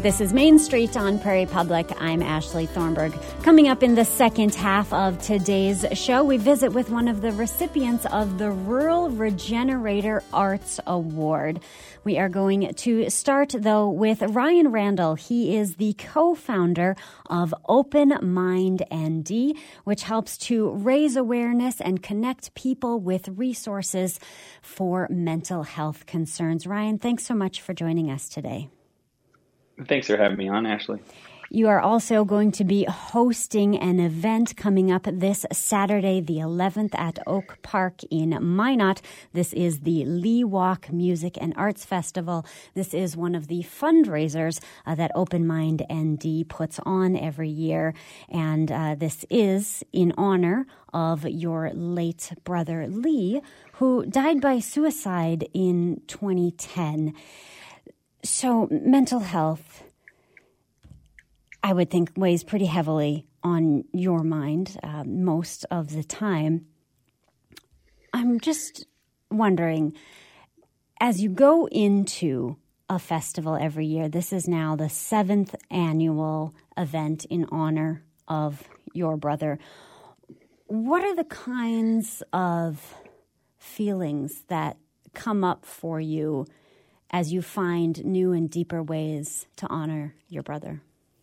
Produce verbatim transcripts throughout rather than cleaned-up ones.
This is Main Street on Prairie Public. I'm Ashley Thornburg. Coming up in the second half of today's show, we visit with one of the recipients of the Rural Regenerator Arts Award. We are going to start, though, with Ryan Randall. He is the co-founder of Open Mind N D, which helps to raise awareness and connect people with resources for mental health concerns. Ryan, thanks so much for joining us today. Thanks for having me on, Ashley. You are also going to be hosting an event coming up this Saturday, the eleventh, at Oak Park in Minot. This is the Lee Walk Music and Arts Festival. This is one of the fundraisers uh, that Open Mind N D puts on every year. And uh, this is in honor of your late brother, Lee, who died by suicide in twenty ten. So mental health, I would think, weighs pretty heavily on your mind uh, most of the time. I'm just wondering, as you go into a festival every year, this is now the seventh annual event in honor of your brother. What are the kinds of feelings that come up for you as you find new and deeper ways to honor your brother?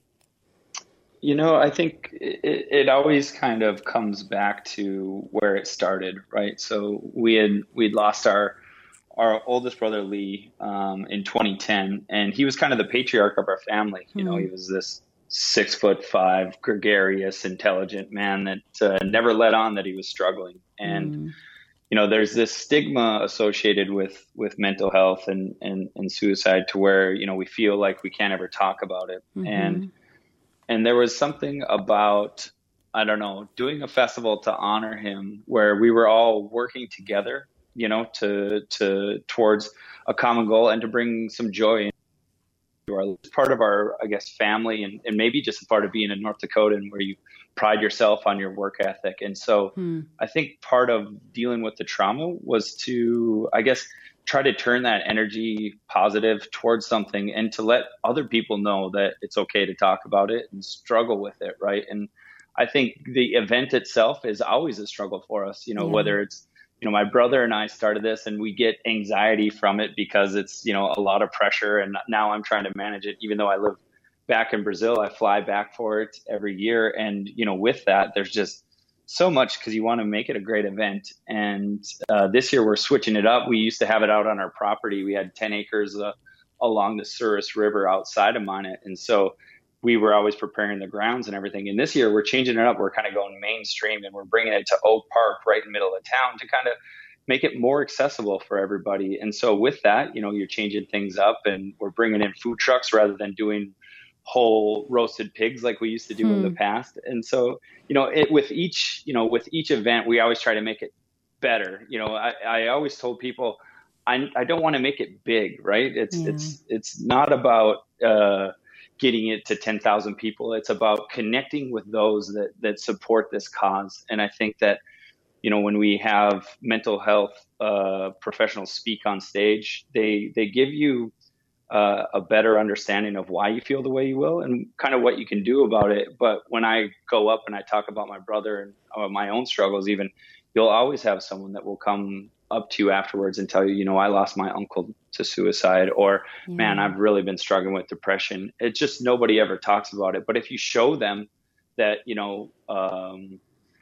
You know, I think it, it always kind of comes back to where it started, right? So we had we'd lost our our oldest brother Lee um, in twenty ten, and he was kind of the patriarch of our family. You mm. know, he was this six foot five, gregarious, intelligent man that uh, never let on that he was struggling, and. Mm. You know, there's this stigma associated with, with mental health and, and, and suicide to where, you know, we feel like we can't ever talk about it. Mm-hmm. And and there was something about, I don't know, doing a festival to honor him where we were all working together, you know, to to towards a common goal and to bring some joy into our part of our, I guess, family and, and maybe just a part of being a North Dakotan where you pride yourself on your work ethic. And so hmm. I think part of dealing with the trauma was to, I guess, try to turn that energy positive towards something and to let other people know that it's okay to talk about it and struggle with it, right? And I think the event itself is always a struggle for us, you know, yeah. whether it's, you know, my brother and I started this and we get anxiety from it because it's, you know, a lot of pressure. And now I'm trying to manage it, even though I live back in Brazil. I fly back for it every year. And, you know, with that, there's just so much because you want to make it a great event. And uh, this year we're switching it up. We used to have it out on our property. We had ten acres uh, along the Souris River outside of Minot. And so we were always preparing the grounds and everything. And this year we're changing it up. We're kind of going mainstream and we're bringing it to Oak Park right in the middle of town to kind of make it more accessible for everybody. And so with that, you know, you're changing things up and we're bringing in food trucks rather than doing whole roasted pigs like we used to do hmm. in the past. And so, you know, it, with each, you know, with each event, we always try to make it better. You know, I, I always told people, I, I don't want to make it big, right? It's, yeah. it's, it's not about, uh, getting it to ten thousand people. It's about connecting with those that, that support this cause. And I think that, you know, when we have mental health, uh, professionals speak on stage, they, they give you, Uh, a better understanding of why you feel the way you will and kind of what you can do about it. But when I go up and I talk about my brother and uh, my own struggles, even, you'll always have someone that will come up to you afterwards and tell you, you know, I lost my uncle to suicide, or yeah. man, I've really been struggling with depression. It's just nobody ever talks about it. But if you show them that, you know, um,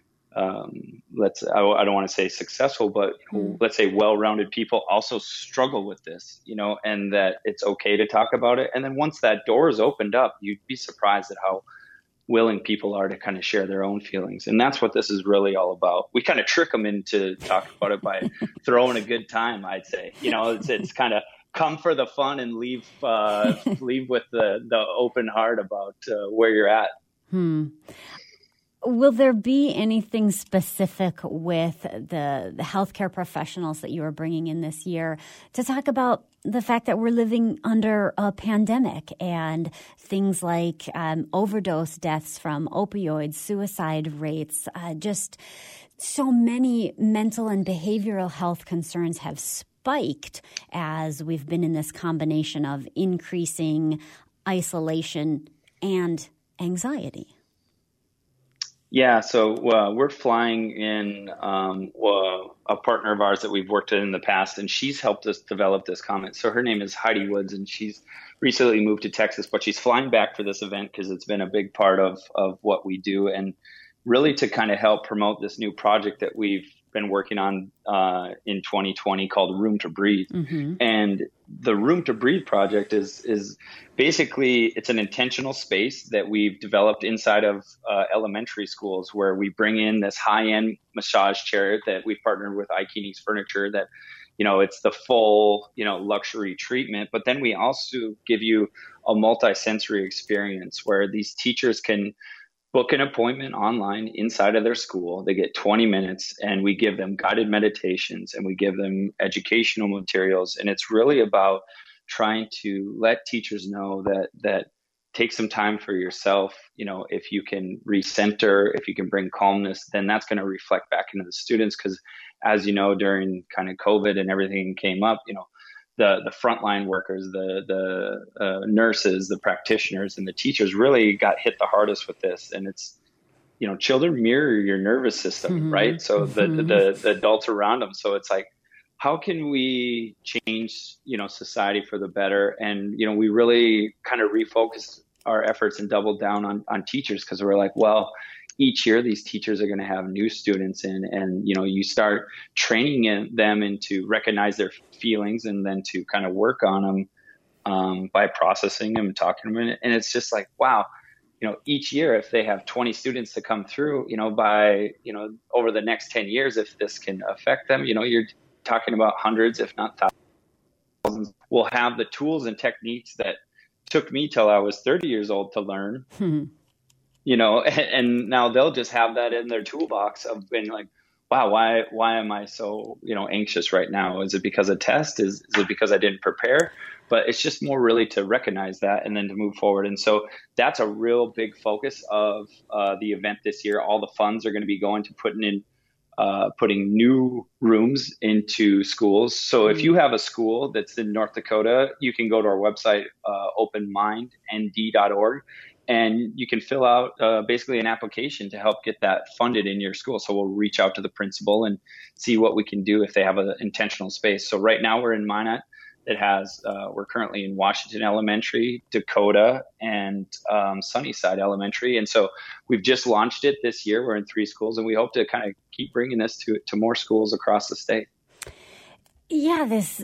um, let's, I, I don't want to say successful, but mm. let's say well-rounded people also struggle with this, you know, and that it's okay to talk about it. And then once that door is opened up, you'd be surprised at how willing people are to kind of share their own feelings. And that's what this is really all about. We kind of trick them into talking about it by throwing a good time, I'd say. You know, it's, it's kind of come for the fun and leave, uh, leave with the, the open heart about uh, where you're at. Hmm. Will there be anything specific with the, the healthcare professionals that you are bringing in this year to talk about the fact that we're living under a pandemic and things like um, overdose deaths from opioids, suicide rates, uh, just so many mental and behavioral health concerns have spiked as we've been in this combination of increasing isolation and anxiety? Yeah, so uh, we're flying in um, well, a partner of ours that we've worked with in the past, and she's helped us develop this comment. So her name is Heidi Woods, and she's recently moved to Texas, but she's flying back for this event because it's been a big part of of what we do, and really to kind of help promote this new project that we've been working on uh, in twenty twenty called Room to Breathe. Mm-hmm. And the Room to Breathe project is is basically, it's an intentional space that we've developed inside of uh, elementary schools, where we bring in this high-end massage chair that we've partnered with Ikeeni's Furniture, that, you know, it's the full, you know, luxury treatment. But then we also give you a multi-sensory experience where these teachers can book an appointment online inside of their school. They get twenty minutes, and we give them guided meditations, and we give them educational materials. And it's really about trying to let teachers know that that take some time for yourself. You know, if you can recenter, if you can bring calmness, then that's going to reflect back into the students. Because as you know, during kind of COVID and everything came up, you know, the the frontline workers, the the uh, nurses, the practitioners, and the teachers really got hit the hardest with this. And it's, you know, children mirror your nervous system, mm-hmm. right? So the, mm-hmm. the the adults around them. So it's like, how can we change, you know, society for the better? And, you know, we really kind of refocused our efforts and doubled down on on teachers, because we're like, well, each year these teachers are going to have new students in, and, you know, you start training in, them into recognize their feelings and then to kind of work on them um, by processing them and talking to them. And it's just like, wow, you know, each year, if they have twenty students to come through, you know, by, you know, over the next ten years, if this can affect them, you know, you're talking about hundreds, if not thousands, will have the tools and techniques that took me till I was thirty years old to learn. Hmm. You know, and, and now they'll just have that in their toolbox of being like, wow, why why am I so, you know, anxious right now? Is it because of test? Is, is it because I didn't prepare? But it's just more really to recognize that and then to move forward. And so that's a real big focus of uh, the event this year. All the funds are going to be going to putting in uh, putting new rooms into schools. So if you have a school that's in North Dakota, you can go to our website, uh, open mind n d dot org. And you can fill out uh, basically an application to help get that funded in your school. So we'll reach out to the principal and see what we can do if they have an intentional space. So right now we're in Minot. It has, uh, we're currently in Washington Elementary, Dakota, and um, Sunnyside Elementary. And so we've just launched it this year. We're in three schools, and we hope to kind of keep bringing this to, to more schools across the state. Yeah, this...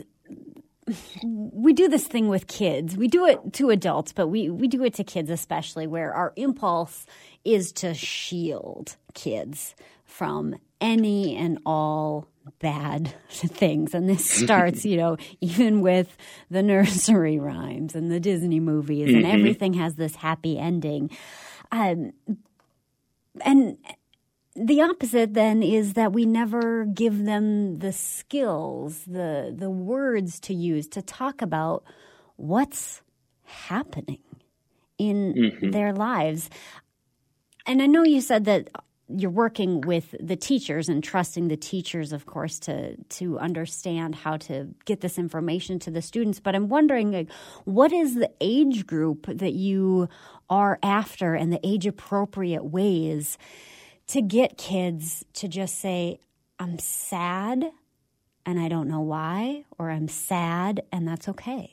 we do this thing with kids. We do it to adults, but we, we do it to kids especially, where our impulse is to shield kids from any and all bad things. And this starts, you know, even with the nursery rhymes and the Disney movies, and mm-hmm. everything has this happy ending. Um, and the opposite then is that we never give them the skills, the the words to use to talk about what's happening in mm-hmm. their lives. And I know you said that you're working with the teachers and trusting the teachers, of course, to to understand how to get this information to the students. But I'm wondering, like, what is the age group that you are after and the age-appropriate ways to get kids to just say, I'm sad and I don't know why, or I'm sad and that's okay?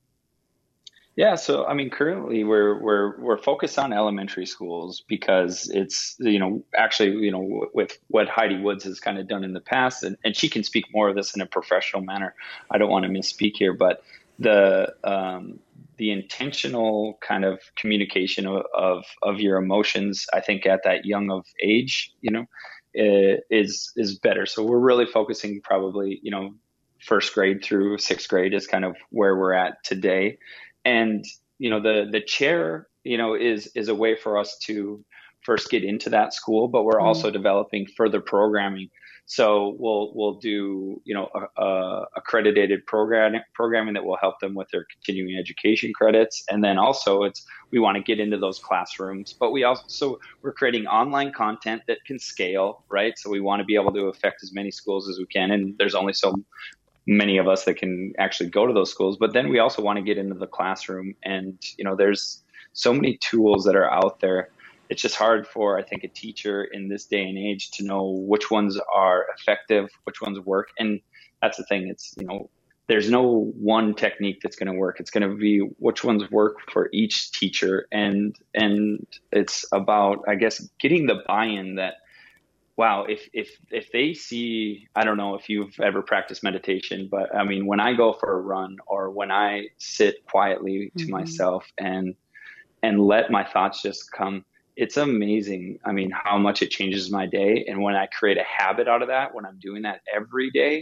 Yeah, so I mean, currently we're we're we're focused on elementary schools because it's, you know, actually, you know, with what Heidi Woods has kind of done in the past, and, and she can speak more of this in a professional manner. I don't want to misspeak here, but the um, the intentional kind of communication of, of of your emotions, I think at that young of age, you know, is is better. So we're really focusing probably, you know, first grade through sixth grade is kind of where we're at today. And, you know, the, the chair, you know, is, is a way for us to first get into that school, but we're mm-hmm. also developing further programming. So we'll, we'll do, you know, a, a accredited program programming that will help them with their continuing education credits. And then also it's, we want to get into those classrooms, but we also, so we're creating online content that can scale, right? So we want to be able to affect as many schools as we can. And there's only so many of us that can actually go to those schools. But then we also want to get into the classroom, and you know, there's so many tools that are out there. It's just hard for, I think, a teacher in this day and age to know which ones are effective, which ones work. And that's the thing. It's, you know, there's no one technique that's going to work. It's going to be which ones work for each teacher. And, and it's about, I guess, getting the buy-in that, wow, if, if, if they see, I don't know if you've ever practiced meditation, but I mean, when I go for a run or when I sit quietly to mm-hmm. myself and, and let my thoughts just come, it's amazing. I mean, how much it changes my day. And when I create a habit out of that, when I'm doing that every day,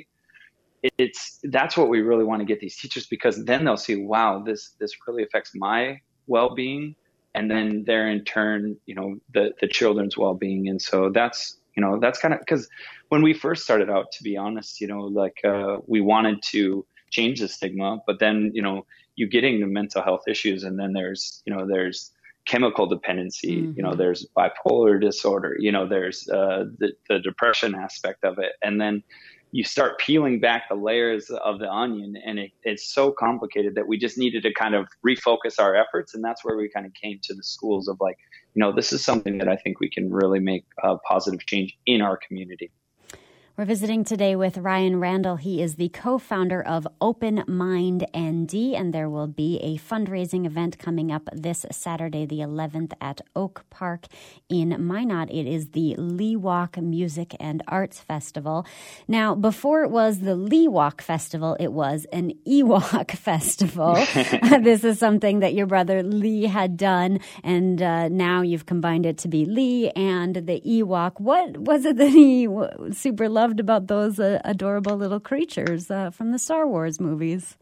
it's, that's what we really want to get these teachers, because then they'll see, wow, this, this really affects my well-being. And then they're in turn, you know, the, the children's well-being. And so that's, you know, that's kind of, because when we first started out, to be honest, you know, like, uh, we wanted to change the stigma, but then, you know, you getting the mental health issues, and then there's, you know, there's chemical dependency, mm-hmm. you know, there's bipolar disorder, you know, there's uh, the, the depression aspect of it. And then you start peeling back the layers of the onion, and it, it's so complicated that we just needed to kind of refocus our efforts. And that's where we kind of came to the schools of like, you know, this is something that I think we can really make a positive change in our community. We're visiting today with Ryan Randall. He is the co-founder of Open Mind N D, and there will be a fundraising event coming up this Saturday, the eleventh, at Oak Park in Minot. It is the Lee Walk Music and Arts Festival. Now, before it was the Lee Walk Festival, it was an Ewok Festival. This is something that your brother Lee had done, and uh, now you've combined it to be Lee and the Ewok. What was it that he super loved about those uh, adorable little creatures uh, from the Star Wars movies?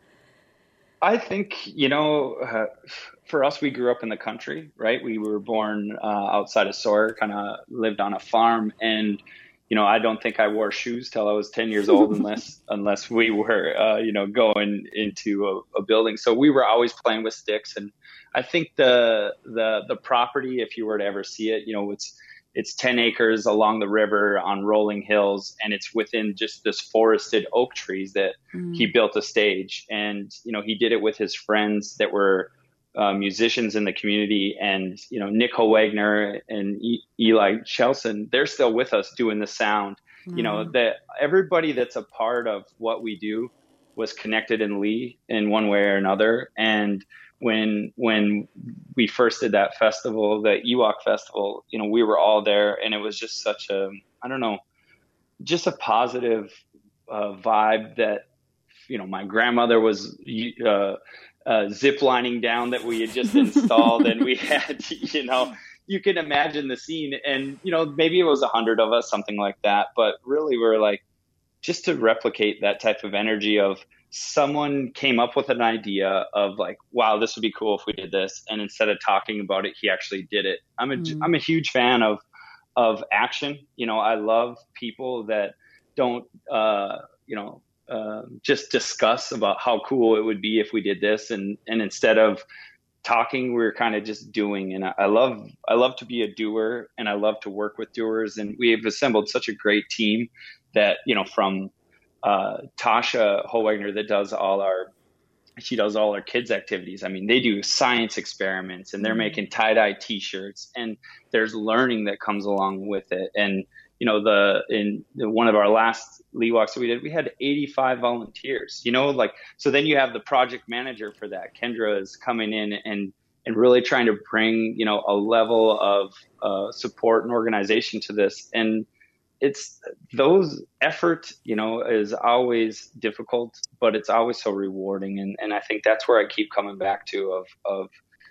I think, you know, uh, for us, we grew up in the country, right? We were born uh, outside of Sawyer, kind of lived on a farm. And, you know, I don't think I wore shoes till I was ten years old unless unless we were, uh, you know, going into a, a building. So we were always playing with sticks. And I think the the the property, if you were to ever see it, you know, it's It's ten acres along the river on rolling hills, and it's within just this forested oak trees that mm. he built a stage. And, you know, he did it with his friends that were uh, musicians in the community. And, you know, Nick Wagner and e- Eli Chelson, they're still with us doing the sound. Mm. You know, that everybody that's a part of what we do was connected in Lee in one way or another. And when when we first did that festival, the Ewok Festival, you know, we were all there, and it was just such a, I don't know, just a positive uh, vibe that, you know, my grandmother was uh, uh, zip lining down that we had just installed, and we had, you know, you can imagine the scene, and, you know, maybe it was a hundred of us, something like that. But really we're like, just to replicate that type of energy of, someone came up with an idea of like, wow, this would be cool if we did this. And instead of talking about it, he actually did it. I'm a, mm. I'm a huge fan of, of action. You know, I love people that don't, uh, you know, uh, just discuss about how cool it would be if we did this. And, and instead of talking, we're kind of just doing. And I, I love, I love to be a doer, and I love to work with doers. And we have assembled such a great team that, you know, from, Uh, Tasha Holwagner that does all our, she does all our kids activities. I mean, they do science experiments, and they're making tie-dye t-shirts, and there's learning that comes along with it. And, you know, the, in the, one of our last Lee Walks that we did, we had eighty-five volunteers, you know, like, so then you have the project manager for that. Kendra is coming in and, and really trying to bring, you know, a level of uh, support and organization to this. And it's those effort, you know, is always difficult, but it's always so rewarding. And, and I think that's where I keep coming back to of, of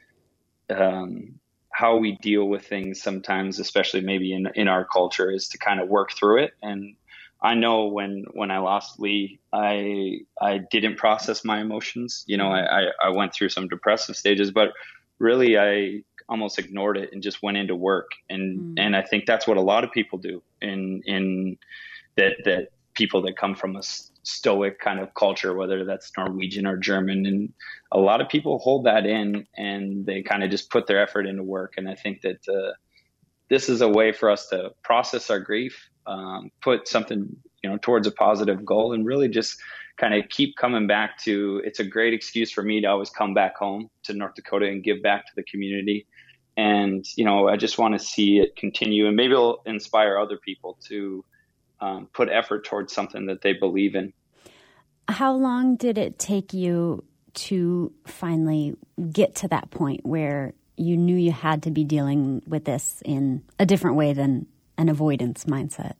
um, how we deal with things sometimes, especially maybe in, in our culture, is to kind of work through it. And I know when, when I lost Lee, I, I didn't process my emotions. You know, I, I, I went through some depressive stages, but really I almost ignored it and just went into work. And, mm. and I think that's what a lot of people do in, in that, that people that come from a stoic kind of culture, whether that's Norwegian or German. And a lot of people hold that in, and they kind of just put their effort into work. And I think that uh, this is a way for us to process our grief, um, put something, you know, towards a positive goal, and really just kind of keep coming back to, it's a great excuse for me to always come back home to North Dakota and give back to the community. And, you know, I just want to see it continue, and maybe it'll inspire other people to um, put effort towards something that they believe in. How long did it take you to finally get to that point where you knew you had to be dealing with this in a different way than an avoidance mindset?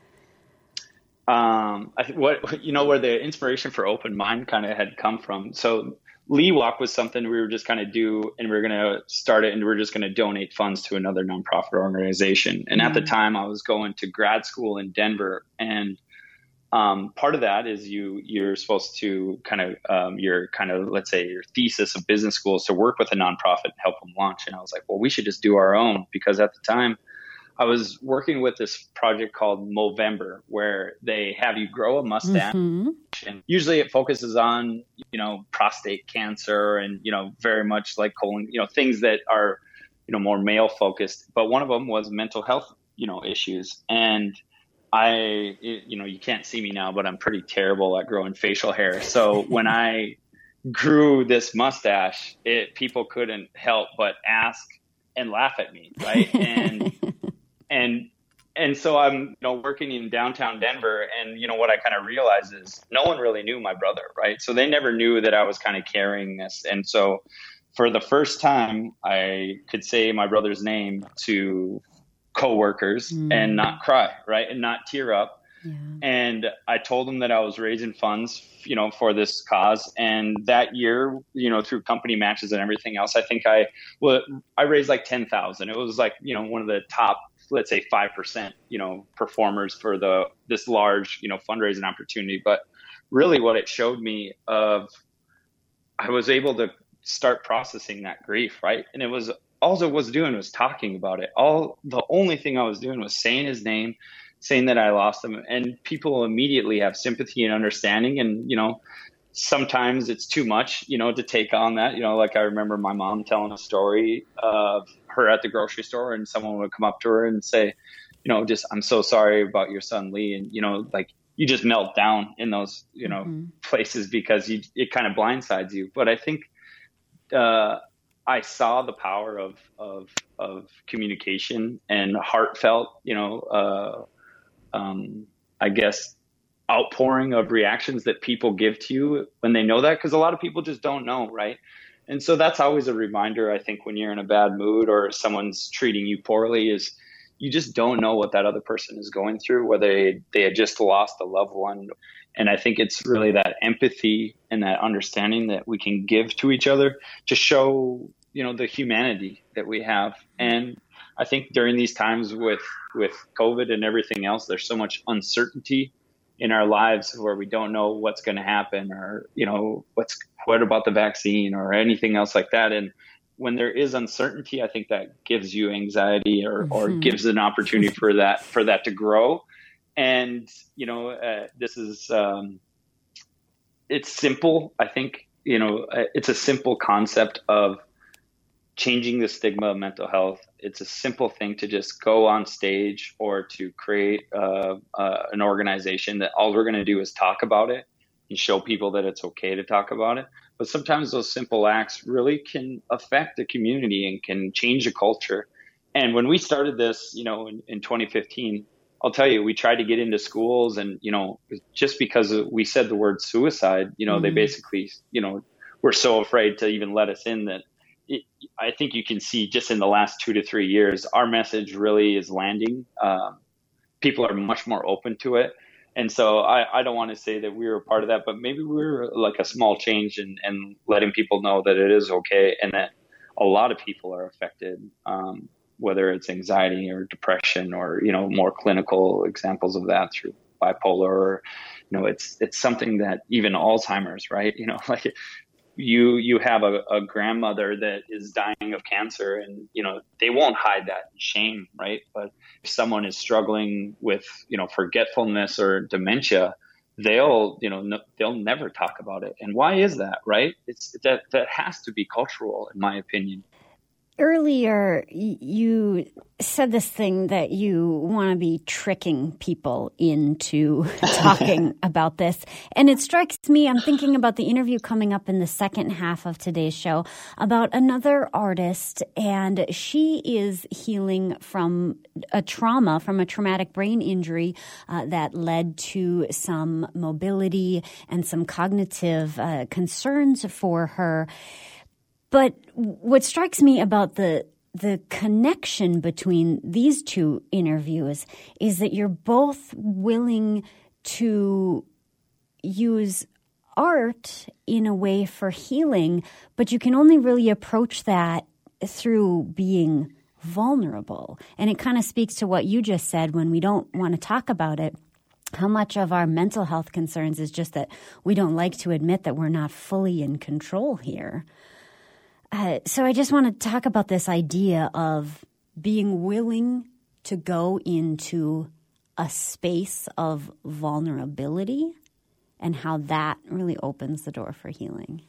Um, I think what, you know, where the inspiration for Open Mind kind of had come from. So Lee Walk was something we were just kind of do, and we were going to start it, and we we're just going to donate funds to another nonprofit organization. And mm-hmm. at the time I was going to grad school in Denver, and um, part of that is you, you're supposed to kind of, um, your kind of, let's say your thesis of business school is to work with a nonprofit and help them launch. And I was like, well, we should just do our own, because at the time I was working with this project called Movember, where they have you grow a mustache, mm-hmm. and usually it focuses on, you know, prostate cancer and, you know, very much like colon, you know, things that are, you know, more male focused. But one of them was mental health, you know, issues. And I, you know, you can't see me now, but I'm pretty terrible at growing facial hair. So when I grew this mustache, it, people couldn't help but ask and laugh at me, right? And And, and so I'm, you know, working in downtown Denver, and, you know, what I kind of realized is no one really knew my brother, right? So they never knew that I was kind of carrying this. And so for the first time, I could say my brother's name to coworkers mm. and not cry, right? And not tear up. Yeah. And I told them that I was raising funds, you know, for this cause. And that year, you know, through company matches and everything else, I think I, well, I raised like ten thousand. It was like, you know, one of the top, let's say five percent, you know, performers for the, this large, you know, fundraising opportunity. But really what it showed me of, I was able to start processing that grief, right? And it was, all I was doing was talking about it. All, the only thing I was doing was saying his name, saying that I lost him, and people immediately have sympathy and understanding. And, you know, sometimes it's too much, you know, to take on that. You know, like I remember my mom telling a story of her at the grocery store, and someone would come up to her and say, you know, just, I'm so sorry about your son, Lee. And, you know, like you just melt down in those, you know, mm-hmm. places, because you, it kind of blindsides you. But I think, uh, I saw the power of, of, of communication and heartfelt, you know, uh, um, I guess, outpouring of reactions that people give to you when they know that, because a lot of people just don't know, right? And so that's always a reminder, I think, when you're in a bad mood or someone's treating you poorly, is you just don't know what that other person is going through, whether they, they had just lost a loved one. And I think it's really that empathy and that understanding that we can give to each other to show, you know, the humanity that we have. And I think during these times with, with COVID and everything else, there's so much uncertainty in our lives where we don't know what's going to happen, or, you know, what's, what about the vaccine or anything else like that. And when there is uncertainty, I think that gives you anxiety, or, mm-hmm. or gives an opportunity for that, for that to grow. And, you know, uh, this is, um, it's simple. I think, you know, it's a simple concept of changing the stigma of mental health. It's a simple thing to just go on stage or to create uh, uh, an organization that all we're going to do is talk about it and show people that it's okay to talk about it. But sometimes those simple acts really can affect the community and can change the culture. And when we started this, you know, in, in twenty fifteen, I'll tell you, we tried to get into schools, and, you know, just because we said the word suicide, you know, mm-hmm. they basically, you know, were so afraid to even let us in that it, I think you can see just in the last two to three years, our message really is landing. Um, people are much more open to it. And so I, I don't want to say that we were a part of that, but maybe we were like a small change in, in letting people know that it is okay, and that a lot of people are affected, um, whether it's anxiety or depression, or, you know, more clinical examples of that through bipolar, or, you know, it's, it's something that even Alzheimer's, right? You know, like you, you have a, a grandmother that is dying of cancer, and, you know, they won't hide that shame, right? But if someone is struggling with, you know, forgetfulness or dementia, they'll, you know, no, they'll never talk about it. And why is that, right? It's that, that has to be cultural, in my opinion. earlier you said this thing that you want to be tricking people into talking about this. And it strikes me, I'm thinking about the interview coming up in the second half of today's show about another artist, and she is healing from a trauma, from a traumatic brain injury uh, that led to some mobility and some cognitive uh, concerns for her. But what strikes me about the the connection between these two interviews is that you're both willing to use art in a way for healing, but you can only really approach that through being vulnerable. And it kind of speaks to what you just said when we don't want to talk about it. How much of our mental health concerns is just that we don't like to admit that we're not fully in control here. Uh, so I just want to talk about this idea of being willing to go into a space of vulnerability and how that really opens the door for healing.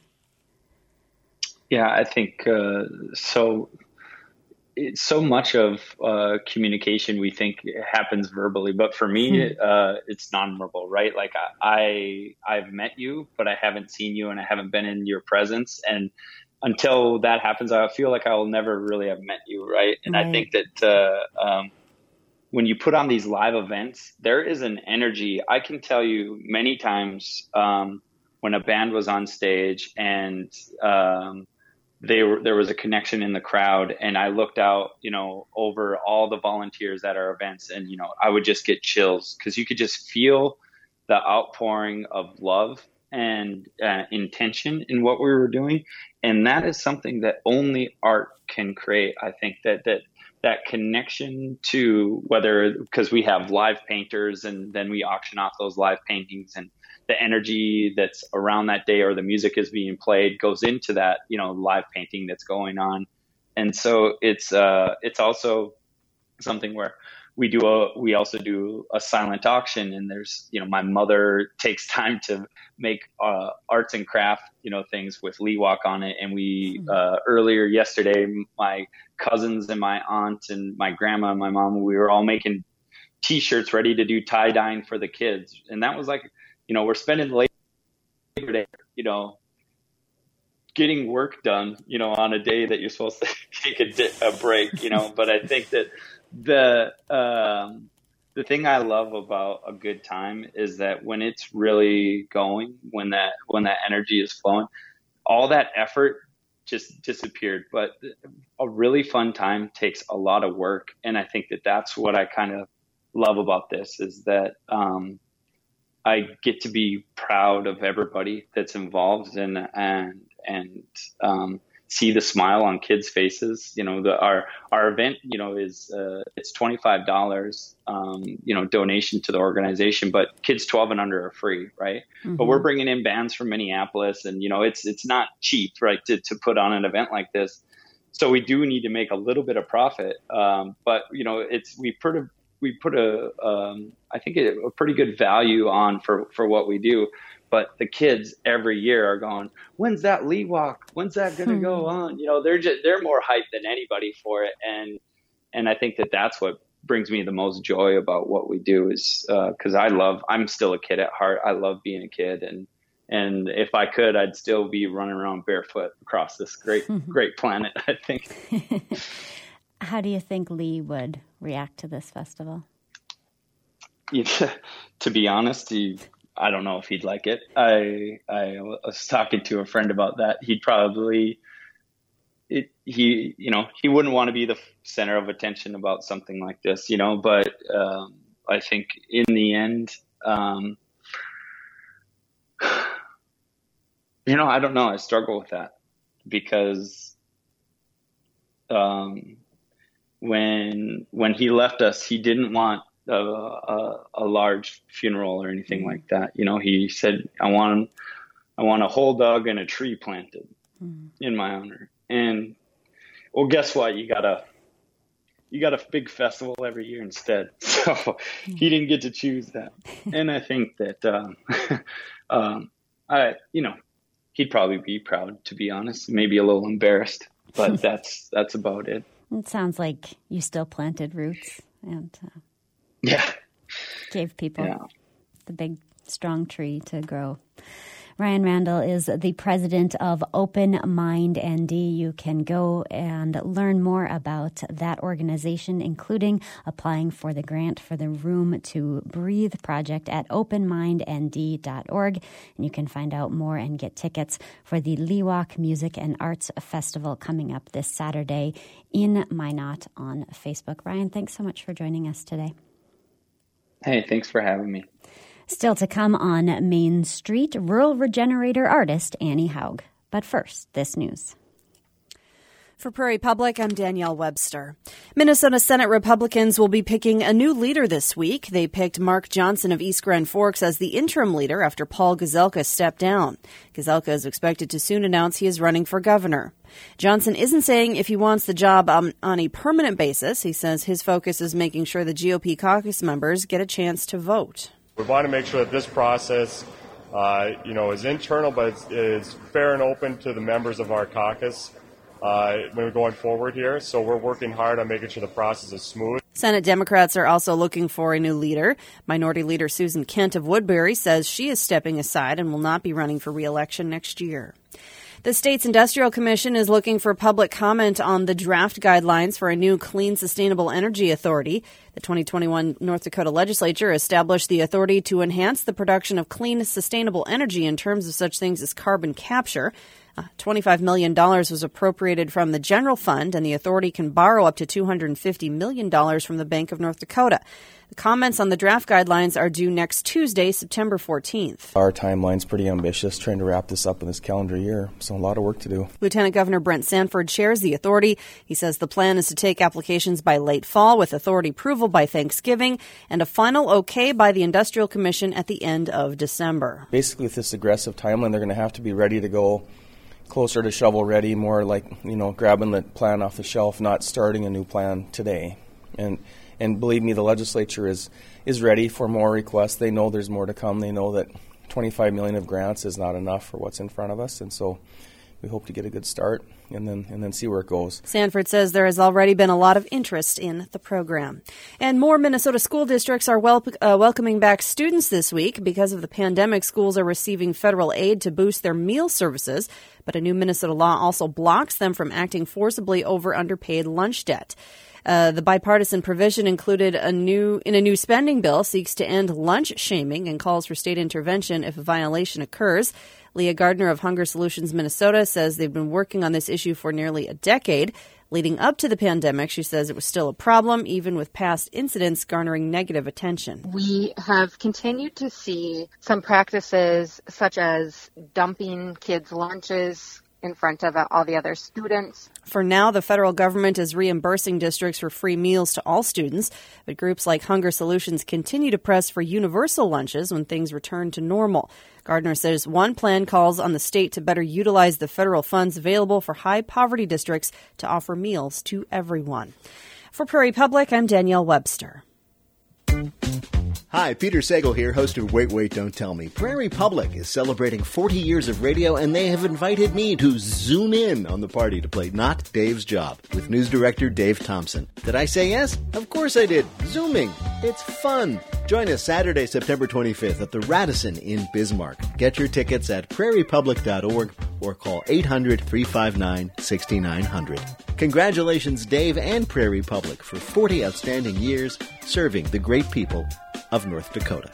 Yeah, I think uh, so. It's so much of uh, communication we think happens verbally, but for me, hmm. uh, it's nonverbal, right? Like I, I, I've met you, but I haven't seen you, and I haven't been in your presence, and until that happens, I feel like I will never really have met you, right? And right. I think that uh, um, when you put on these live events, there is an energy. I can tell you many times um, when a band was on stage and um, they were, there was a connection in the crowd, and I looked out, you know, over all the volunteers at our events, and you know, I would just get chills because you could just feel the outpouring of love and uh, intention in what we were doing. And that is something that only art can create. I think that that that connection to whether, because we have live painters and then we auction off those live paintings, and the energy that's around that day or the music is being played goes into that, you know, live painting that's going on. And so it's uh, it's also something where we do a, we also do a silent auction, and there's, you know, my mother takes time to make uh, arts and craft, you know, things with Lee Walk on it. And we, uh, earlier yesterday, my cousins and my aunt and my grandma and my mom, we were all making t-shirts ready to do tie dyeing for the kids. And that was like, you know, we're spending Labor Day, you know, getting work done, you know, on a day that you're supposed to take a, di- a break, you know, but I think that the, um, the thing I love about a good time is that when it's really going, when that, when that energy is flowing, all that effort just disappeared. But a really fun time takes a lot of work. And I think that that's what I kind of love about this, is that, um, I get to be proud of everybody that's involved, and, and, and, um, see the smile on kids' faces. You know, the, our, our event, you know, is, uh, it's twenty-five dollars, um, you know, donation to the organization, but kids twelve and under are free. Right. Mm-hmm. But we're bringing in bands from Minneapolis, and, you know, it's, it's not cheap, right, to, to put on an event like this. So we do need to make a little bit of profit. Um, but, you know, it's, we put a, we put a, um, I think a, a pretty good value on for, for what we do. But the kids every year are going, when's that Lee Walk? When's that going to go on? You know, they're just, they're more hyped than anybody for it. And, and I think that that's what brings me the most joy about what we do, is, uh, cause I love, I'm still a kid at heart. I love being a kid. And, and if I could, I'd still be running around barefoot across this great, great planet, I think. How do you think Lee would react to this festival? Yeah, to be honest, he, I don't know if he'd like it. I I was talking to a friend about that. He'd probably, it, he, you know, he wouldn't want to be the center of attention about something like this, you know, but um, I think in the end, um, you know, I don't know. I struggle with that because um, when when he left us, he didn't want A, a, a large funeral or anything mm. like that. You know, he said, I want, I want a whole dog and a tree planted mm. in my honor. And well, guess what? You got a, you got a big festival every year instead. So mm. he didn't get to choose that. And I think that, um, um, I, you know, he'd probably be proud, to be honest, maybe a little embarrassed. but that's that's about it. It sounds like you still planted roots and uh, yeah, gave people yeah. the big, strong tree to grow. Ryan Randall is the president of Open Mind N D. You can go and learn more about that organization, including applying for the grant for the Room to Breathe project at open mind n d dot org. And you can find out more and get tickets for the Lee Walk Music and Arts Festival coming up this Saturday in Minot on Facebook. Ryan, thanks so much for joining us today. Hey, thanks for having me. Still to come on Main Street, rural regenerator artist Annie Haug. But first, this news. For Prairie Public, I'm Danielle Webster. Minnesota Senate Republicans will be picking a new leader this week. They picked Mark Johnson of East Grand Forks as the interim leader after Paul Gazelka stepped down. Gazelka is expected to soon announce he is running for governor. Johnson isn't saying if he wants the job on, on a permanent basis. He says his focus is making sure the G O P caucus members get a chance to vote. We want to make sure that this process, uh, you know, is internal, but it's, it's fair and open to the members of our caucus uh, when we're going forward here. So we're working hard on making sure the process is smooth. Senate Democrats are also looking for a new leader. Minority Leader Susan Kent of Woodbury says she is stepping aside and will not be running for re-election next year. The state's Industrial Commission is looking for public comment on the draft guidelines for a new clean, sustainable energy authority. The twenty twenty-one North Dakota legislature established the authority to enhance the production of clean, sustainable energy in terms of such things as carbon capture. Uh, twenty-five million dollars was appropriated from the general fund, and the authority can borrow up to two hundred fifty million dollars from the Bank of North Dakota. The comments on the draft guidelines are due next Tuesday, September fourteenth. Our timeline's pretty ambitious, trying to wrap this up in this calendar year, so a lot of work to do. Lieutenant Governor Brent Sanford chairs the authority. He says the plan is to take applications by late fall with authority approval by Thanksgiving and a final okay by the Industrial Commission at the end of December. Basically, with this aggressive timeline, they're going to have to be ready to go closer to shovel ready, more like, you know, grabbing the plan off the shelf, not starting a new plan today. And and believe me, the legislature is is ready for more requests. They know there's more to come. They know that twenty-five million dollars of grants is not enough for what's in front of us, and so we hope to get a good start and then and then see where it goes. Sanford says there has already been a lot of interest in the program. And more Minnesota school districts are wel- uh, welcoming back students this week. Because of the pandemic, schools are receiving federal aid to boost their meal services, but a new Minnesota law also blocks them from acting forcibly over underpaid lunch debt. Uh, the bipartisan provision included a new in a new spending bill seeks to end lunch shaming and calls for state intervention if a violation occurs. Leah Gardner of Hunger Solutions Minnesota says they've been working on this issue for nearly a decade. Leading up to the pandemic, she says it was still a problem, even with past incidents garnering negative attention. We have continued to see some practices such as dumping kids' lunches in front of all the other students. For now, the federal government is reimbursing districts for free meals to all students, but groups like Hunger Solutions continue to press for universal lunches when things return to normal. Gardner says one plan calls on the state to better utilize the federal funds available for high-poverty districts to offer meals to everyone. For Prairie Public, I'm Danielle Webster. Hi, Peter Sagal here, host of Wait, Wait, Don't Tell Me. Prairie Public is celebrating forty years of radio, and they have invited me to zoom in on the party to play Not Dave's Job with news director Dave Thompson. Did I say yes? Of course I did. Zooming. It's fun. Join us Saturday, September twenty-fifth at the Radisson in Bismarck. Get your tickets at prairie public dot org or call eight hundred, three five nine, six nine zero zero. Congratulations, Dave and Prairie Public, for forty outstanding years serving the great people of North Dakota.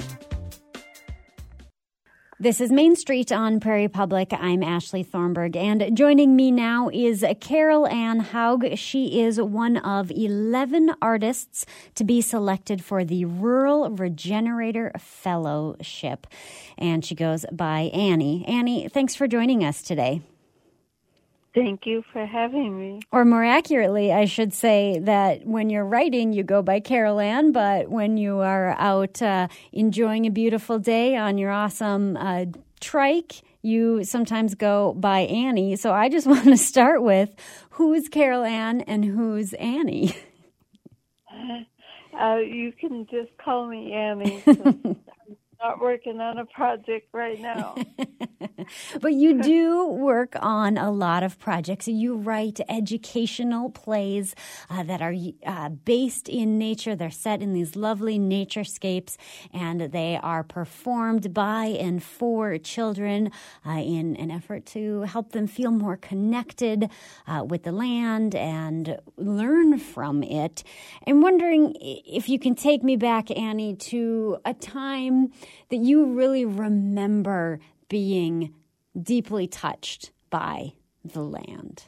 This is Main Street on Prairie Public. I'm Ashley Thornburg, and joining me now is Carol Ann Haug. She is one of eleven artists to be selected for the Rural Regenerator Fellowship, and she goes by Annie. Annie, thanks for joining us today. Thank you for having me. Or more accurately, I should say that when you're writing, you go by Carol Ann, but when you are out uh, enjoying a beautiful day on your awesome uh, trike, you sometimes go by Annie. So I just want to start with, who's Carol Ann and who's Annie? Uh, you can just call me Annie. not working on a project right now. But you do work on a lot of projects. You write educational plays uh, that are uh, based in nature. They're set in these lovely naturescapes, and they are performed by and for children uh, in an effort to help them feel more connected uh, with the land and learn from it. I'm wondering if you can take me back, Annie, to a time that you really remember being deeply touched by the land.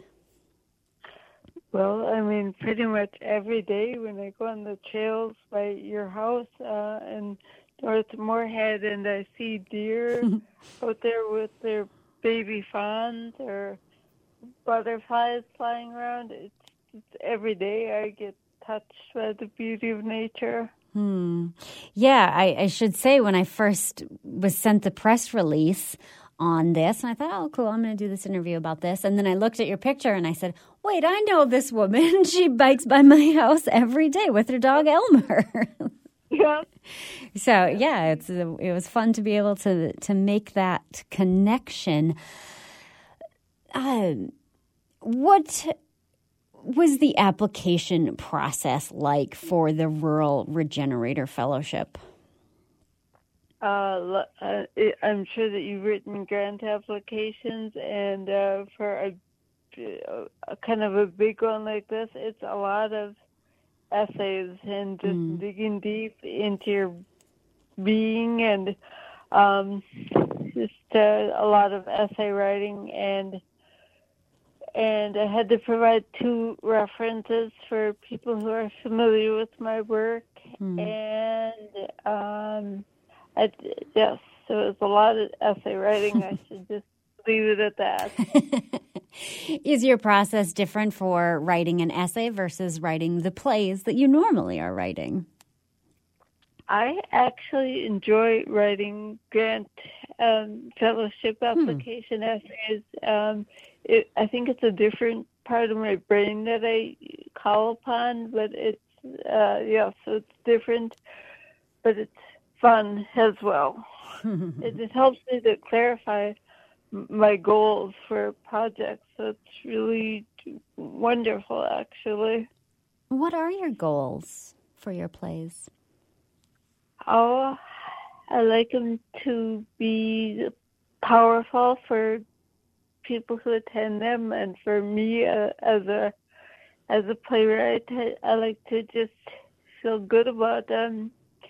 Well, I mean, pretty much every day when I go on the trails by your house uh, in North Moorhead and I see deer out there with their baby fawns or butterflies flying around, it's, it's every day I get touched by the beauty of nature. Hmm. Yeah, I, I should say when I first was sent the press release on this, and I thought, oh, cool, I'm going to do this interview about this. And then I looked at your picture and I said, wait, I know this woman. She bikes by my house every day with her dog Elmer. Yeah. So, yeah, it's it was fun to be able to, to make that connection. Uh, what was the application process like for the Rural Regenerator Fellowship? Uh, I'm sure that you've written grant applications, and uh, for a, a kind of a big one like this, it's a lot of essays and just mm. digging deep into your being, and um, just uh, a lot of essay writing, and and I had to provide two references for people who are familiar with my work, mm. and um, I, yes, so it was a lot of essay writing. I should just leave it at that. Is your process different for writing an essay versus writing the plays that you normally are writing? I actually enjoy writing grant um, fellowship application hmm. essays. Um, it, I think it's a different part of my brain that I call upon, but it's, uh, yeah, so it's different, but it's fun as well. it, it helps me to clarify my goals for projects, so it's really wonderful, actually. What are your goals for your plays? Oh, I like them to be powerful for people who attend them, and for me uh, as a as a playwright, I, I like to just feel good about um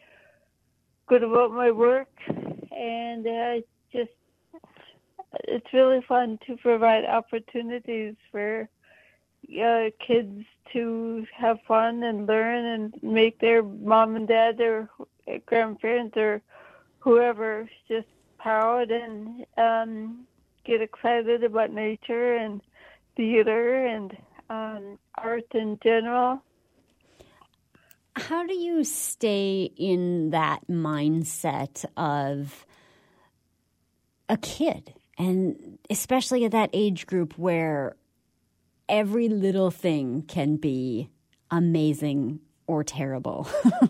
good about my work, and uh, just it's really fun to provide opportunities for uh, kids to have fun and learn and make their mom and dad or grandparents or whoever just proud and um, get excited about nature and theater and um, art in general. How do you stay in that mindset of a kid, and especially at that age group where every little thing can be amazing or terrible?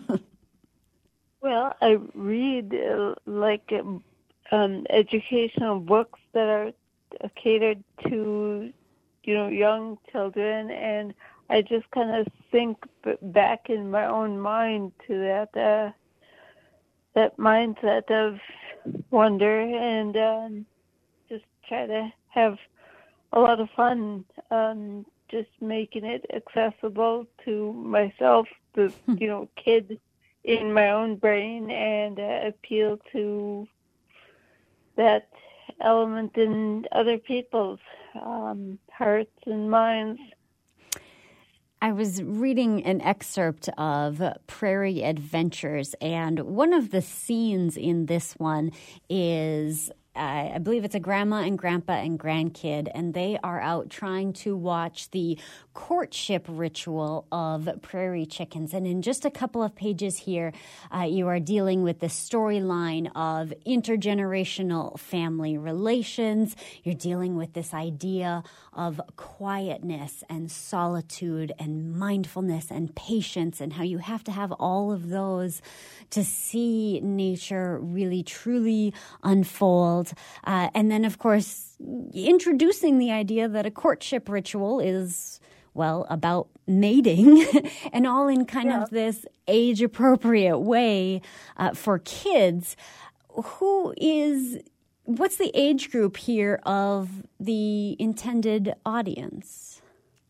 Well, I read uh, like um, educational books that are catered to, you know, young children, and I just kind of think back in my own mind to that uh, that mindset of wonder, and um, just try to have a lot of fun, um, just making it accessible to myself, the you know kid in my own brain, and uh, appeal to that element in other people's um, hearts and minds. I was reading an excerpt of Prairie Adventures, and one of the scenes in this one is I believe it's a grandma and grandpa and grandkid, and they are out trying to watch the courtship ritual of prairie chickens. And in just a couple of pages here, uh, you are dealing with the storyline of intergenerational family relations. You're dealing with this idea of quietness and solitude and mindfulness and patience, and how you have to have all of those to see nature really truly unfold. Uh, and then, of course, introducing the idea that a courtship ritual is, well, about mating and all in kind yeah. of this age-appropriate way uh, for kids. Who is, what's the age group here of the intended audience?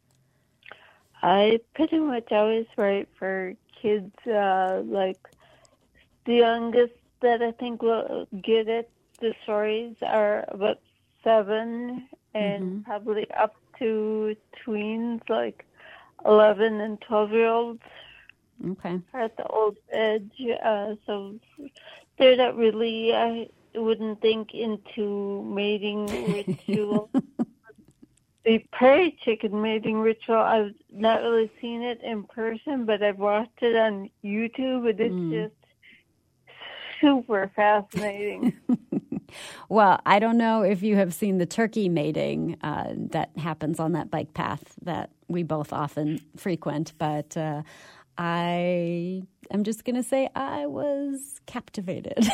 I pretty much always write for kids, uh, like the youngest that I think will get it. The stories are about seven and mm-hmm. probably up to tweens, like eleven and twelve-year-olds. Okay. Are at the old edge. Uh, so they're not really, I wouldn't think, into mating ritual. The prairie chicken mating ritual, I've not really seen it in person, but I've watched it on YouTube, and it's mm. just super fascinating. Well, I don't know if you have seen the turkey mating uh, that happens on that bike path that we both often frequent, but uh, I am just going to say I was captivated.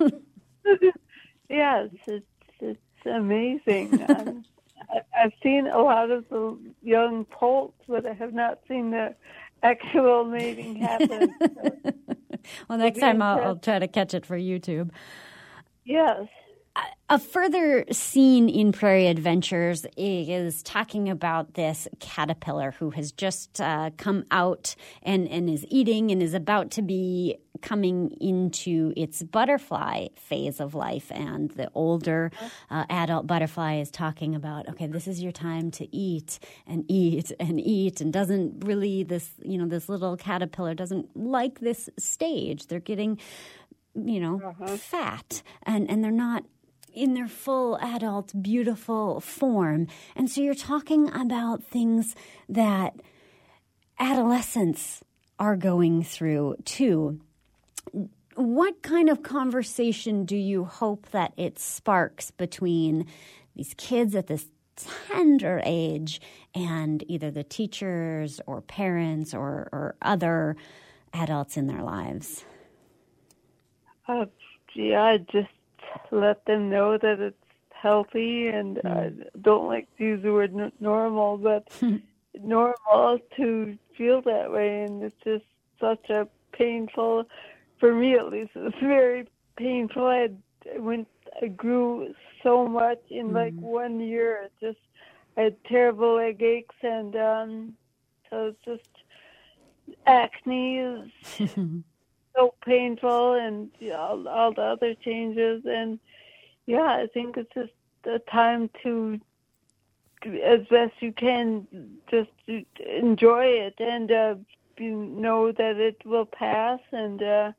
Yes, it's, it's amazing. um, I've seen a lot of the young poults, but I have not seen the actual mating happen. So. Well, next time I'll, I'll try to catch it for YouTube. Yes. A further scene in Prairie Adventures is talking about this caterpillar who has just uh, come out and, and is eating and is about to be coming into its butterfly phase of life. And the older uh, adult butterfly is talking about, okay, this is your time to eat and eat and eat, and doesn't really, this, you know, this little caterpillar doesn't like this stage. They're getting, you know, uh-huh. fat, and, and they're not in their full adult, beautiful form. And so you're talking about things that adolescents are going through too. What kind of conversation do you hope that it sparks between these kids at this tender age and either the teachers or parents or, or other adults in their lives? Uh, yeah, just let them know that it's healthy, and I mm. uh, don't like to use the word n- normal, but normal to feel that way. And it's just such a painful, for me at least, it's very painful. I, had, I went, I grew so much in mm. like one year. It just, I had terrible leg aches, and um, so it's just acne is so painful, and you know, all, all the other changes. And yeah, I think it's just a time to, as best you can, just enjoy it, and uh, you know that it will pass, and uh,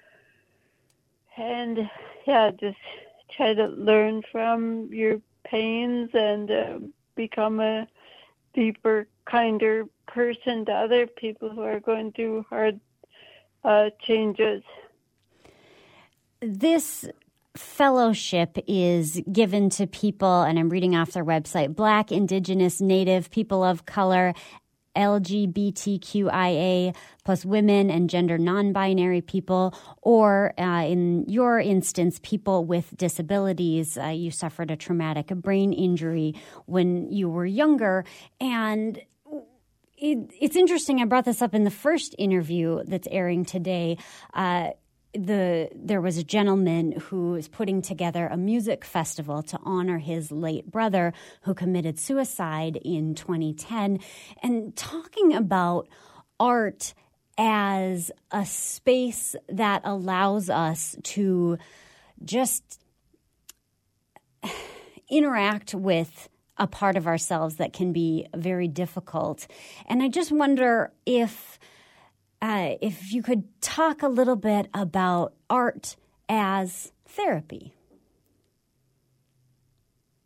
and yeah, just try to learn from your pains and uh, become a deeper, kinder person to other people who are going through hard Uh, changes. This fellowship is given to people, and I'm reading off their website, Black, Indigenous, Native, people of color, L G B T Q I A, plus women and gender non-binary people, or uh, in your instance, people with disabilities. Uh, you suffered a traumatic brain injury when you were younger, and It, it's interesting. I brought this up in the first interview that's airing today. Uh, the there was a gentleman who is putting together a music festival to honor his late brother who committed suicide in twenty ten, and talking about art as a space that allows us to just interact with a part of ourselves that can be very difficult. And I just wonder if uh, if you could talk a little bit about art as therapy.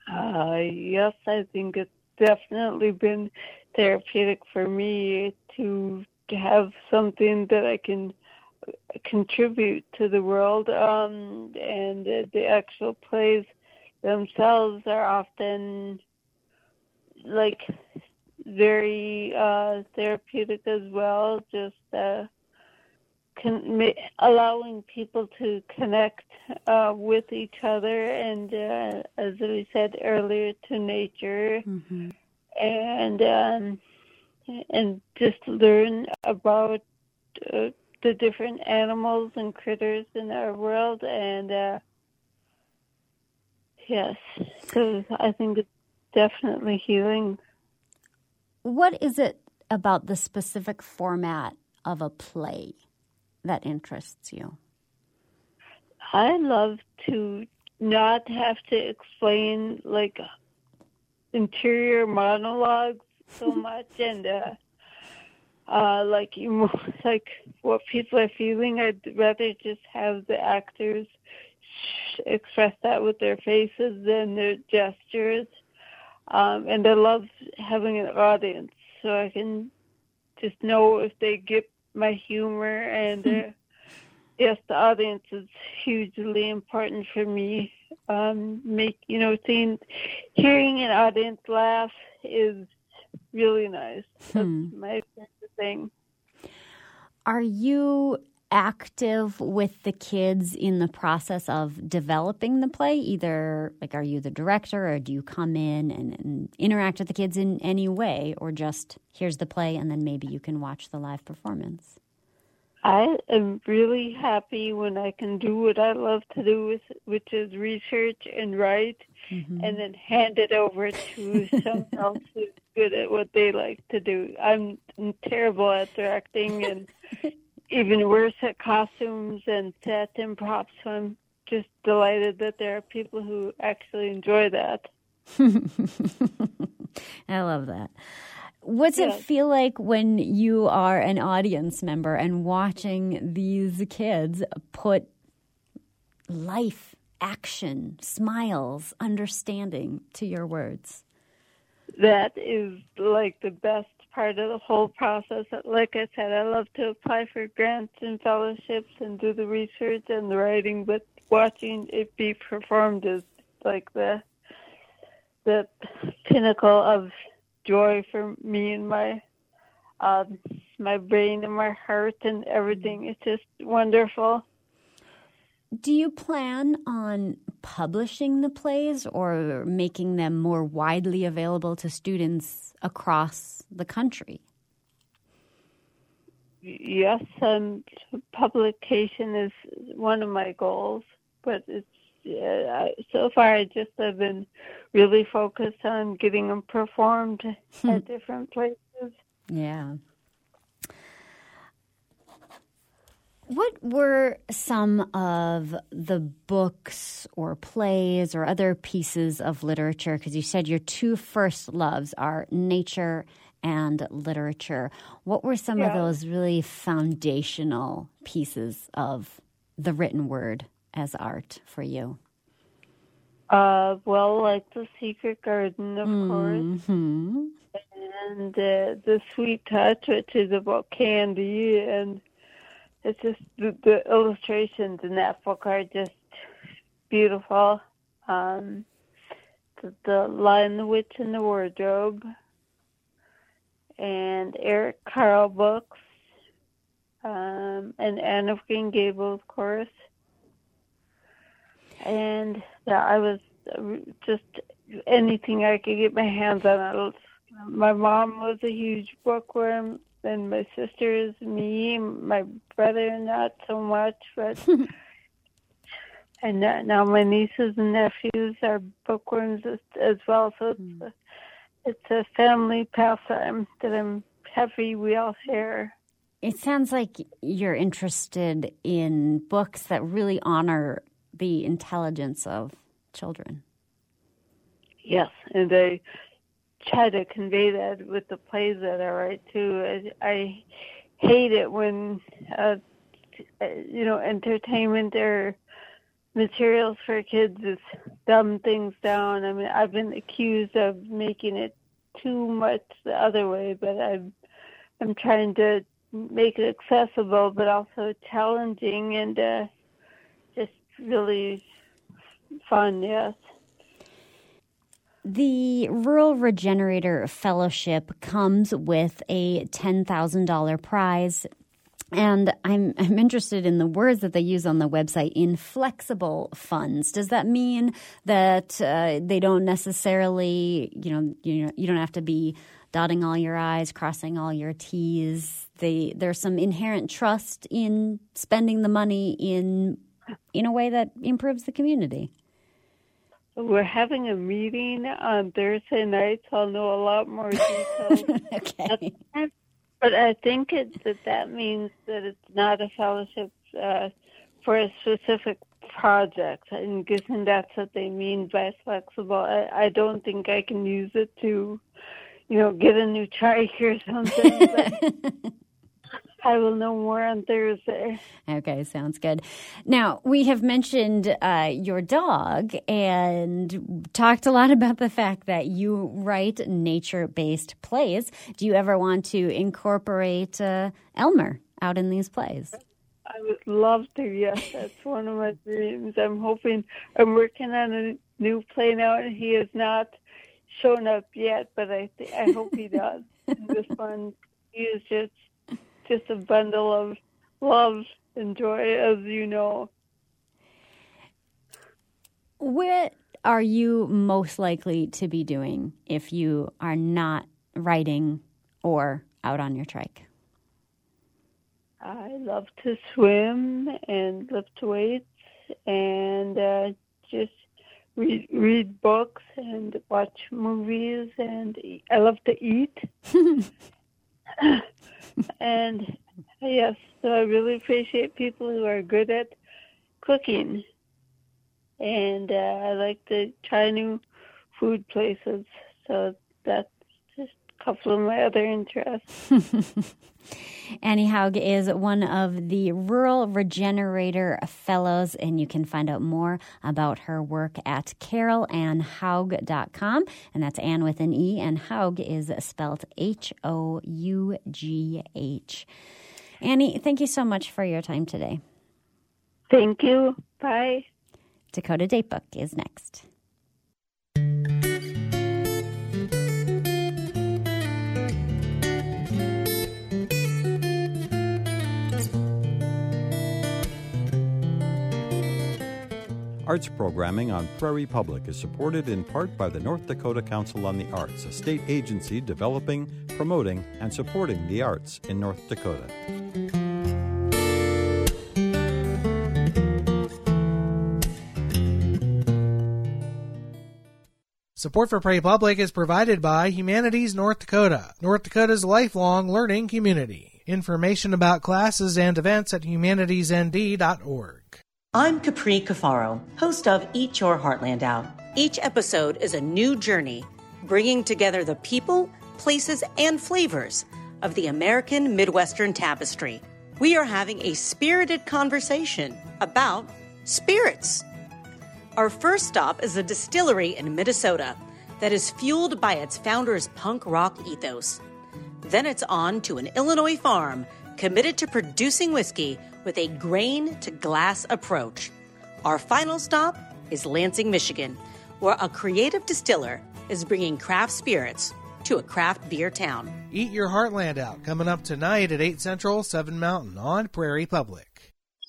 Uh, yes, I think it's definitely been therapeutic for me to, to have something that I can contribute to the world. Um, and uh, the actual plays themselves are often like very uh, therapeutic as well. Just uh, Con- allowing people to connect uh, with each other and, uh, as we said earlier, to nature, mm-hmm. and um, and just learn about uh, the different animals and critters in our world. And uh, yes, so I think it's definitely healing. What is it about the specific format of a play that interests you? I love to not have to explain like interior monologues so much, and uh, uh, like emo- like what people are feeling. I'd rather just have the actors express that with their faces than their gestures. Um, and I love having an audience, so I can just know if they get my humor. And uh, yes, the audience is hugely important for me. Um, make you know, seeing, hearing an audience laugh is really nice. That's Hmm. my favorite thing. Are you active with the kids in the process of developing the play? Either, like, are you the director, or do you come in and, and interact with the kids in any way, or just here's the play and then maybe you can watch the live performance? I am really happy when I can do what I love to do, with, which is research and write, mm-hmm. and then hand it over to someone else who's good at what they like to do. I'm terrible at directing and even worse at costumes and set and props, so I'm just delighted that there are people who actually enjoy that. I love that. What's yes. it feel like when you are an audience member and watching these kids put life, action, smiles, understanding to your words? That is like the best part of the whole process. Like I said, I love to apply for grants and fellowships and do the research and the writing, but watching it be performed is like the the pinnacle of joy for me and my um, my brain and my heart and everything. It's just wonderful. Do you plan on publishing the plays or making them more widely available to students across the country? Yes, um, publication is one of my goals, but it's yeah, so far I just have been really focused on getting them performed at different places. Yeah. What were some of the books or plays or other pieces of literature? Because you said your two first loves are nature and literature. What were some yeah. of those really foundational pieces of the written word as art for you? Uh, well, like The Secret Garden, of mm-hmm. course, and uh, The Sweet Touch, which is about candy, and it's just the, the illustrations in that book are just beautiful. Um, the, the Lion, the Witch, and the Wardrobe, and Eric Carle books, um, and Anne of Green Gables, of course. And yeah, I was just anything I could get my hands on. I was, my mom was a huge bookworm, and my sisters, me, my brother, not so much, but and now my nieces and nephews are bookworms as, as well. So it's mm. a, it's a family pastime that I'm happy we all share. It sounds like you're interested in books that really honor the intelligence of children. Yes, and I try to convey that with the plays that I write too. I, I hate it when, uh, you know, entertainment or materials for kids is dumb things down. I mean, I've been accused of making it too much the other way, but I'm I'm trying to make it accessible, but also challenging and uh, just really fun. Yes. The Rural Regenerator Fellowship comes with a ten thousand dollars prize. And I'm I'm interested in the words that they use on the website, inflexible funds. Does that mean that uh, they don't necessarily, you know, you know, you don't have to be dotting all your I's, crossing all your T's? They there's some inherent trust in spending the money in in a way that improves the community. We're having a meeting on Thursday night, so I'll know a lot more details. Okay. But I think it, that that means that it's not a fellowship uh, for a specific project. I'm guessing that's what they mean by flexible. I, I don't think I can use it to, you know, get a new trike or something. But I will know more on Thursday. Okay, sounds good. Now, we have mentioned uh, your dog and talked a lot about the fact that you write nature-based plays. Do you ever want to incorporate uh, Elmer out in these plays? I would love to, yes. That's one of my dreams. I'm hoping, I'm working on a new play now, and he has not shown up yet, but I, th- I hope he does. This one, he is just... just a bundle of love and joy, as you know. What are you most likely to be doing if you are not writing or out on your trike? I love to swim and lift weights and uh, just read, read books and watch movies, and eat. I love to eat. And yes, so I really appreciate people who are good at cooking. And uh, I like to try new food places. So that's just a couple of my other interests. Annie Haug is one of the Rural Regenerator Fellows, and you can find out more about her work at carol ann haug dot com, and that's Ann with an E, and Haug is spelled H O U G H. Annie, thank you so much for your time today. Thank you. Bye. Dakota Datebook is next. Arts programming on Prairie Public is supported in part by the North Dakota Council on the Arts, a state agency developing, promoting, and supporting the arts in North Dakota. Support for Prairie Public is provided by Humanities North Dakota, North Dakota's lifelong learning community. Information about classes and events at humanities n d dot org. I'm Capri Cafaro, host of Eat Your Heartland Out. Each episode is a new journey, bringing together the people, places, and flavors of the American Midwestern tapestry. We are having a spirited conversation about spirits. Our first stop is a distillery in Minnesota that is fueled by its founder's punk rock ethos. Then it's on to an Illinois farm committed to producing whiskey with a grain-to-glass approach. Our final stop is Lansing, Michigan, where a creative distiller is bringing craft spirits to a craft beer town. Eat Your Heartland Out, coming up tonight at eight Central, seven Mountain on Prairie Public.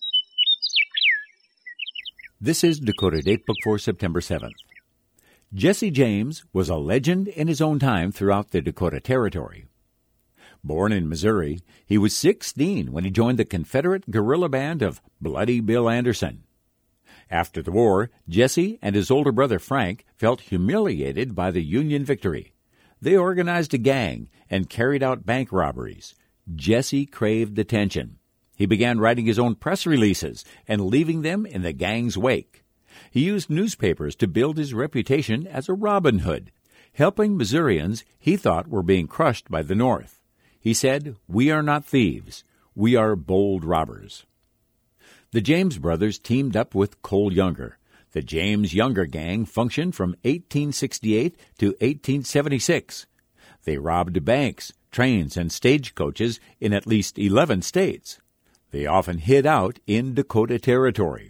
This is Dakota Datebook for September seventh. Jesse James was a legend in his own time throughout the Dakota Territory. Born in Missouri, he was sixteen when he joined the Confederate guerrilla band of Bloody Bill Anderson. After the war, Jesse and his older brother Frank felt humiliated by the Union victory. They organized a gang and carried out bank robberies. Jesse craved attention. He began writing his own press releases and leaving them in the gang's wake. He used newspapers to build his reputation as a Robin Hood, helping Missourians he thought were being crushed by the North. He said, "We are not thieves. We are bold robbers." The James brothers teamed up with Cole Younger. The James Younger Gang functioned from eighteen sixty-eight to eighteen seventy-six. They robbed banks, trains, and stagecoaches in at least eleven states. They often hid out in Dakota Territory.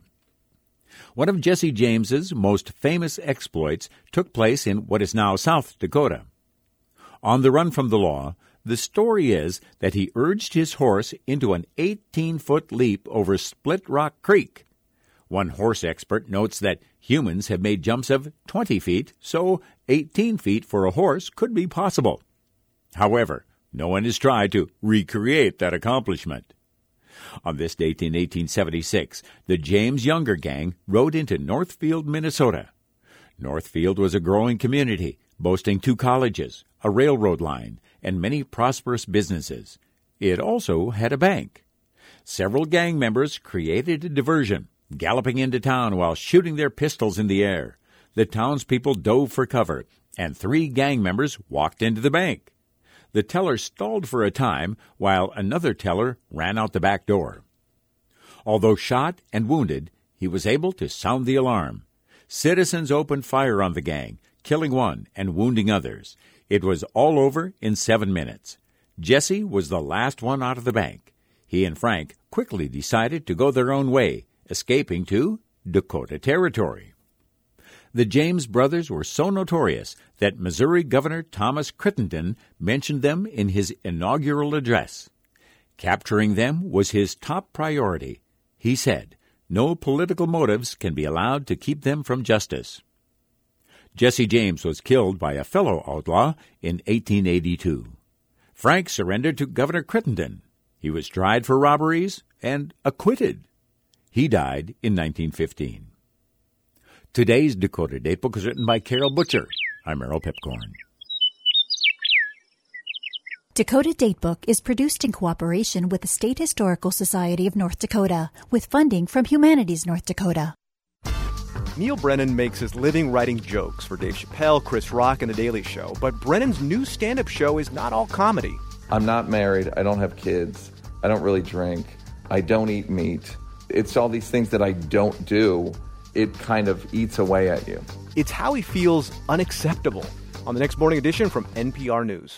One of Jesse James's most famous exploits took place in what is now South Dakota. On the run from the law, the story is that he urged his horse into an eighteen-foot leap over Split Rock Creek. One horse expert notes that humans have made jumps of twenty feet, so eighteen feet for a horse could be possible. However, no one has tried to recreate that accomplishment. On this date in eighteen seventy-six, the James Younger Gang rode into Northfield, Minnesota. Northfield was a growing community, boasting two colleges, a railroad line, and many prosperous businesses. It also had a bank. Several gang members created a diversion, galloping into town while shooting their pistols in the air. The townspeople dove for cover, and three gang members walked into the bank. The teller stalled for a time while another teller ran out the back door. Although shot and wounded, he was able to sound the alarm. Citizens opened fire on the gang, killing one and wounding others. It was all over in seven minutes. Jesse was the last one out of the bank. He and Frank quickly decided to go their own way, escaping to Dakota Territory. The James brothers were so notorious that Missouri Governor Thomas Crittenden mentioned them in his inaugural address. Capturing them was his top priority. He said, "No political motives can be allowed to keep them from justice." Jesse James was killed by a fellow outlaw in eighteen eighty-two. Frank surrendered to Governor Crittenden. He was tried for robberies and acquitted. He died in nineteen fifteen. Today's Dakota Datebook is written by Carol Butcher. I'm Errol Pipcorn. Dakota Datebook is produced in cooperation with the State Historical Society of North Dakota, with funding from Humanities North Dakota. Neil Brennan makes his living writing jokes for Dave Chappelle, Chris Rock, and The Daily Show, but Brennan's new stand-up show is not all comedy. I'm not married. I don't have kids. I don't really drink. I don't eat meat. It's all these things that I don't do. It kind of eats away at you. It's how he feels unacceptable on the next Morning Edition from N P R News.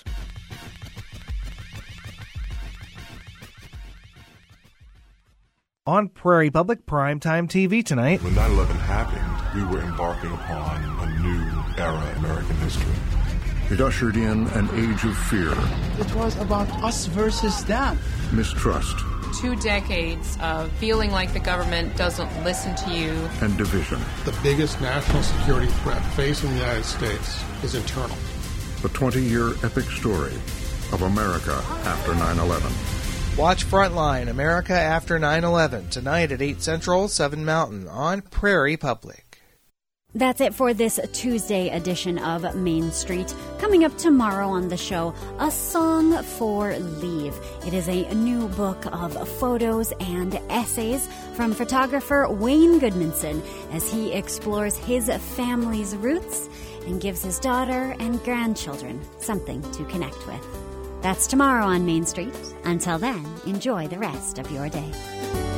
On Prairie Public Primetime T V tonight. When nine eleven happened, we were embarking upon a new era in American history. It ushered in an age of fear. It was about us versus them. Mistrust. Two decades of feeling like the government doesn't listen to you. And division. The biggest national security threat facing the United States is internal. A twenty-year epic story of America after nine eleven. Watch Frontline, America After nine eleven, tonight at eight Central, seven Mountain, on Prairie Public. That's it for this Tuesday edition of Main Street. Coming up tomorrow on the show, A Song for Leave. It is a new book of photos and essays from photographer Wayne Goodmanson as he explores his family's roots and gives his daughter and grandchildren something to connect with. That's tomorrow on Main Street. Until then, enjoy the rest of your day.